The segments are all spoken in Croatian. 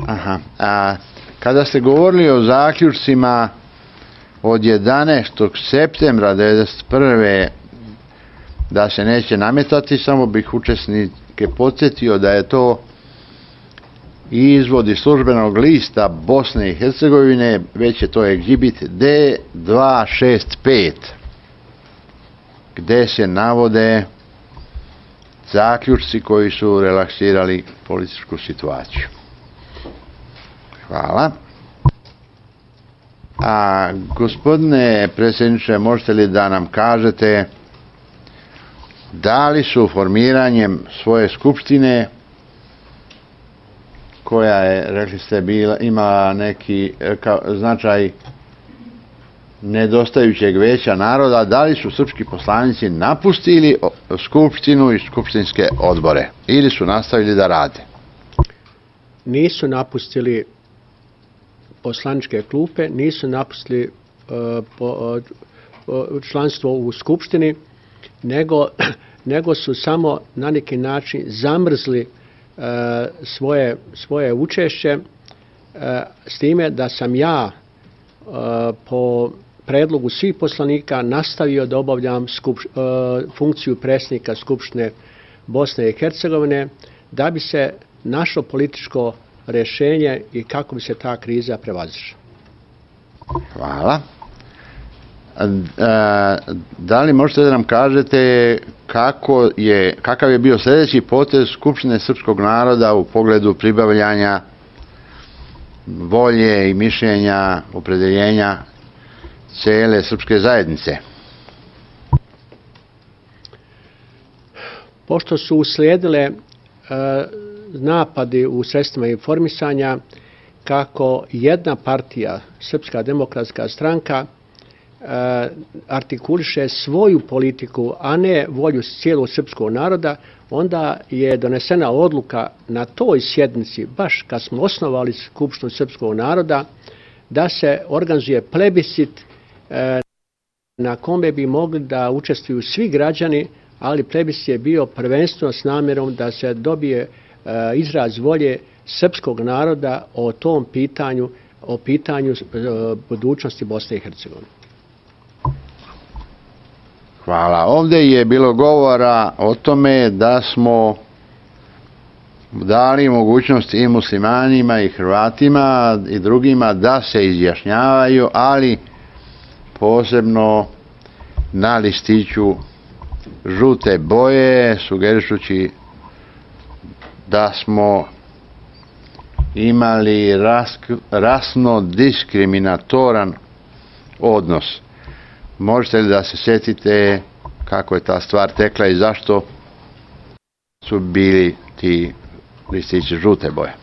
Aha. Kada ste govorili o zaključcima od 11. septembra 1991. da se neće nametati, samo bih učesnike podsjetio da je to izvod iz službenog lista Bosne i Hercegovine, već je to egzibit D265, gdje se navode zaključci koji su relaksirali političku situaciju. Hvala. Gospodine predsjedniče, možete li da nam kažete da li su formiranjem svoje skupštine, koja je, rekli ste, ima neki značaj nedostajućeg veća naroda, da li su srpski poslanici napustili skupštinu i skupštinske odbore ili su nastavili da rade? Nisu napustili poslaničke klupe, nisu napustili članstvo u skupštini, nego su samo na neki način zamrzli svoje učešće, s time da sam ja po predlogu svih poslanika nastavio da obavljam funkciju predsjednika Skupštine Bosne i Hercegovine, da bi se našlo političko rješenje i kako bi se ta kriza prevazišla. Hvala. Da li možete da nam kažete kakav je bio sljedeći potez Skupštine srpskog naroda u pogledu pribavljanja volje i mišljenja, opredeljenja cijele srpske zajednice? Pošto su uslijedile napadi u sredstvima informisanja kako jedna partija, Srpska demokratska stranka, artikuliše svoju politiku, a ne volju cijelog srpskog naroda, onda je donesena odluka na toj sjednici, baš kad smo osnovali Skupštinu srpskog naroda, da se organizuje plebiscit na kome bi mogli da učestvuju svi građani, ali plebiscit je bio prvenstveno s namjerom da se dobije izraz volje srpskog naroda o tom pitanju, o pitanju budućnosti Bosne i Hercegovine. Hvala. Ovdje je bilo govora o tome da smo dali mogućnost i muslimanima i Hrvatima i drugima da se izjašnjavaju, ali posebno na listiću žute boje, sugerišući da smo imali rasno diskriminatoran odnos. Možete li da se sjetite kako je ta stvar tekla i zašto su bili ti listići žute boje?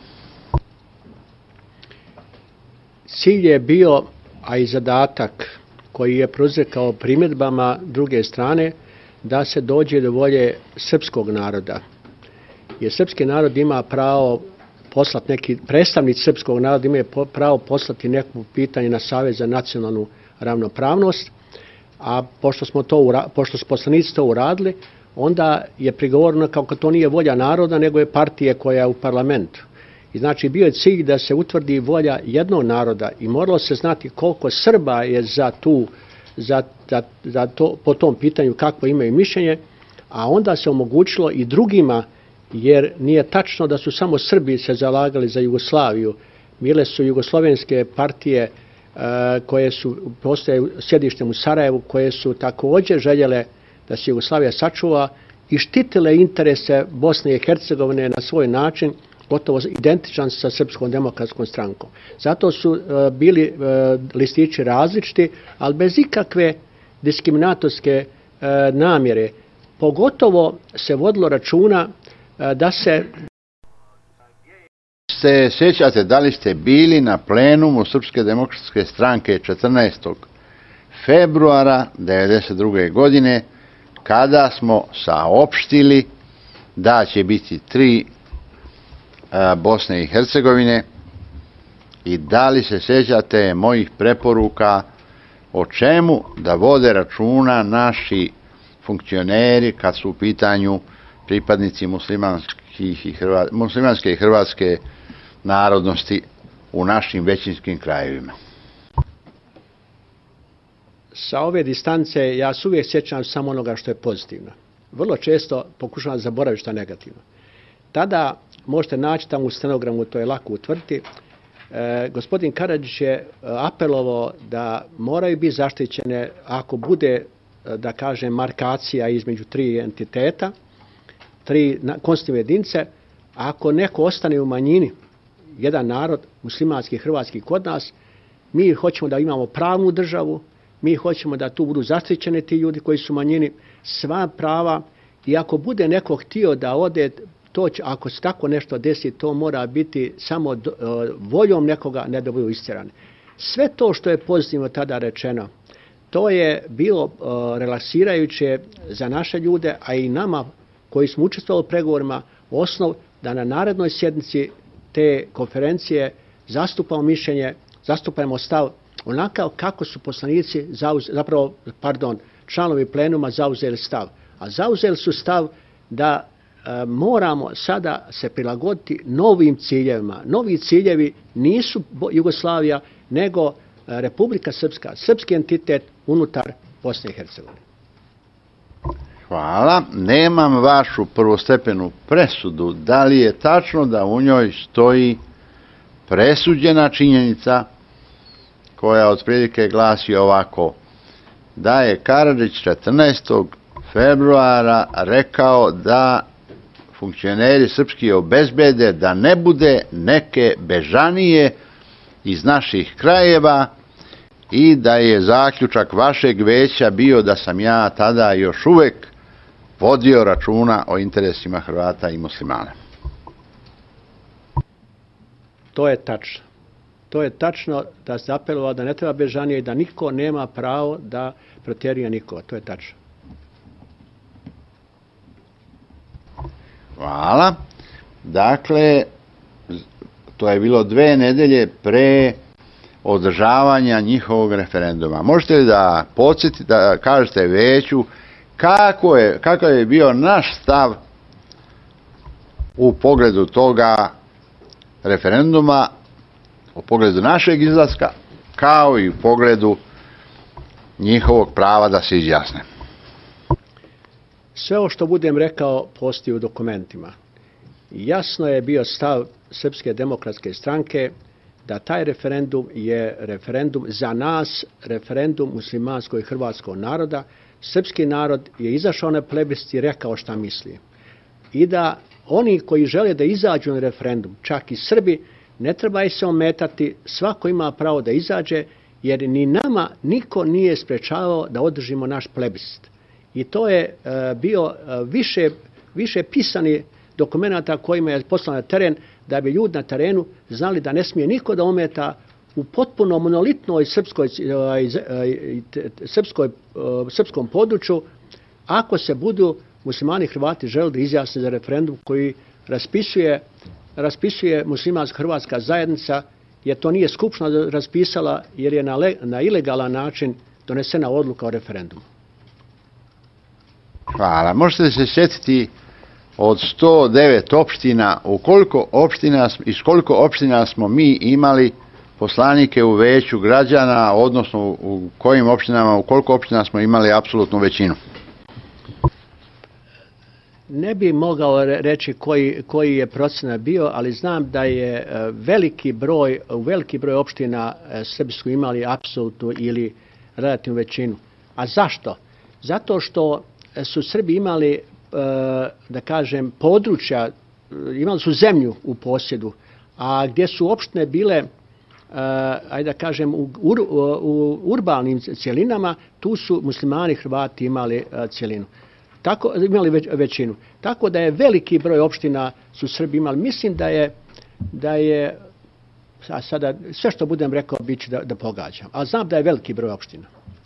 Cilj je bio, a i zadatak koji je prouzrokovao primjedbama druge strane, da se dođe do volje srpskog naroda. Jer srpski narod ima pravo poslati neki, predstavnici srpskog naroda imaju pravo poslati neko pitanje na Savez za nacionalnu ravnopravnost, a pošto su poslanici to uradili, onda je prigovoreno kako to nije volja naroda, nego je partije koja je u parlamentu. I znači bio je cilj da se utvrdi volja jednog naroda i moralo se znati koliko Srba je za to, po tom pitanju kakvo imaju mišljenje, a onda se omogućilo i drugima, jer nije tačno da su samo Srbi se zalagali za Jugoslaviju. Bile su jugoslovenske partije koje su postoje sjedištem u Sarajevu, koje su također željele da se Jugoslavija sačuva i štitile interese Bosne i Hercegovine na svoj način, gotovo identičan sa Srpskom demokratskom strankom. Zato su bili listići različiti, ali bez ikakve diskriminatorske namjere. Pogotovo se vodilo računa da se... Se sjećate da li ste bili na plenumu Srpske demokratske stranke 14. februara 1992. godine kada smo saopštili da će biti 3 Bosne i Hercegovine, i da li se sjećate mojih preporuka o čemu da vode računa naši funkcioneri kad su u pitanju pripadnici muslimanske i hrvatske narodnosti u našim većinskim krajevima. Sa ove distance ja se uvijek sjećam samo onoga što je pozitivno. Vrlo često pokušavam zaboraviti što je negativno. Tada možete naći tamo u stenogramu, to je lako utvrditi, gospodin Karadžić je apelovao da moraju biti zaštićene ako bude, da kažem, markacija između tri entiteta, tri konstitutivne jedinice. Ako neko ostane u manjini, jedan narod, muslimanski, hrvatski kod nas, mi hoćemo da imamo pravnu državu, mi hoćemo da tu budu zaštićeni ti ljudi koji su u manjini, sva prava, i ako bude neko htio da ode, ako se tako nešto desi, to mora biti samo voljom nekoga, ne da budu istjerani. Sve to što je pozitivno tada rečeno, to je bilo relaksirajuće za naše ljude, a i nama koji smo učestvovali u pregovorima, osnov da na narednoj sjednici te konferencije zastupamo mišljenje, zastupamo stav onakav kako su poslanici, članovi plenuma zauzeli stav. A zauzeli su stav da moramo sada se prilagoditi novim ciljevima. Novi ciljevi nisu Jugoslavija, nego Republika Srpska, srpski entitet unutar Bosne i Hercegovine. Hvala. Nemam vašu prvostepenu presudu. Da li je tačno da u njoj stoji presuđena činjenica koja otprilike glasi ovako: da je Karadžić 14. februara rekao da funkcioneri srpski obezbede da ne bude neke bežanije iz naših krajeva i da je zaključak vašeg veća bio da sam ja tada još uvek vodio računa o interesima Hrvata i muslimana. To je tačno. To je tačno da se apelovao da ne treba bežanije i da niko nema pravo da protjeruje nikoga. To je tačno. Hvala. Dakle, to je bilo 2 nedelje pre održavanja njihovog referenduma. Možete li da podsjetite, da kažete veću kakav je bio naš stav u pogledu toga referenduma, u pogledu našeg izlaska, kao i u pogledu njihovog prava da se izjasne? Sve ovo što budem rekao postoji u dokumentima. Jasno je bio stav Srpske demokratske stranke da taj referendum je referendum za nas, referendum muslimanskog i hrvatskog naroda. Srpski narod je izašao na plebiscit i rekao šta misli. I da oni koji žele da izađu na referendum, čak i Srbi, ne treba ih se ometati, svako ima pravo da izađe, jer ni nama niko nije sprečavao da održimo naš plebiscit. I to je bio više pisani dokumenata kojima je poslan na teren, da bi ljudi na terenu znali da ne smije niko da ometa u potpuno monolitnoj srpskom području, ako se budu muslimani i Hrvati želi da izjasne za referendum koji raspisuje muslimansko-hrvatska zajednica, jer to nije skupština raspisala, jer je na ilegalan način donesena odluka o referendumu. Hvala. Možete li se sjetiti od 109 opština, iz koliko opština smo mi imali poslanike u veću građana, odnosno u kojim opštinama, u koliko opština smo imali apsolutnu većinu? Ne bi mogao reći koji je procenat bio, ali znam da je u veliki broj opština Srbi su imali apsolutnu ili relativnu većinu. A zašto? Zato što su Srbi imali, da kažem, područja, imali su zemlju u posjedu, a gdje su opštine bile, ajde da kažem, u urbanim cjelinama, tu su muslimani i Hrvati imali cjelinu. Imali većinu. Tako da je veliki broj opština su Srbi imali. Mislim da je sada sve što budem rekao bit ću da pogađam. Ali znam da je veliki broj opština.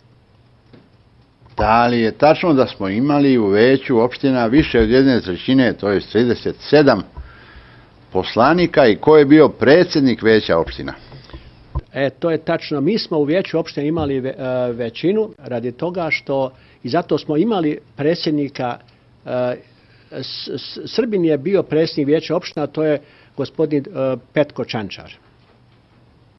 Da li je tačno da smo imali u veću opština više od 1/3, to je 37 poslanika, i ko je bio predsjednik veća opština? To je tačno. Mi smo u vijeću opštine imali većinu radi toga što, i zato smo imali predsjednika, Srbin je bio predsjednik vijeća opština, to je gospodin Petko Čančar.